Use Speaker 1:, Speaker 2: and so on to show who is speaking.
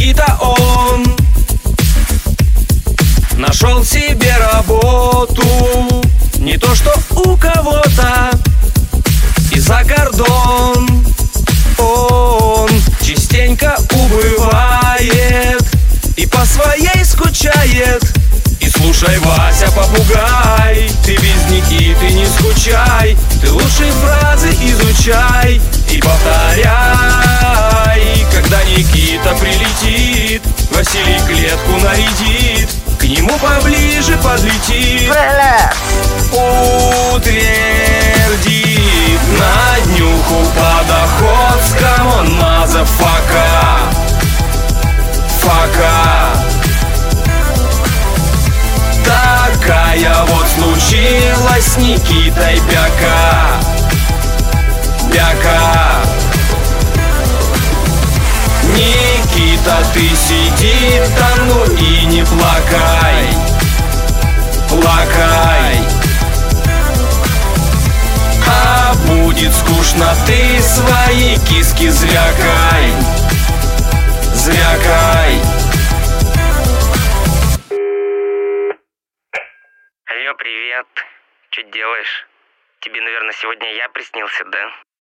Speaker 1: Никита, он нашел себе работу, не то что у кого-то, и за кордон. Он частенько убывает и по своей скучает. И слушай, Вася, попугай, ты без Никиты не скучай, ты лучшие фразы изучай и повторяй. Когда Никита прилетит, Василий клетку нарядит, к нему поближе подлетит, утвердит на днюху под Охотском. Он мазафака, фака. Такая вот случилась с Никитой бяка, бяка. Никита, ты сиди там, ну и не плакай, плакай. А будет скучно, ты свои киски звякай, звякай.
Speaker 2: Алло, привет. Что делаешь? Тебе, наверное, сегодня я приснился, да?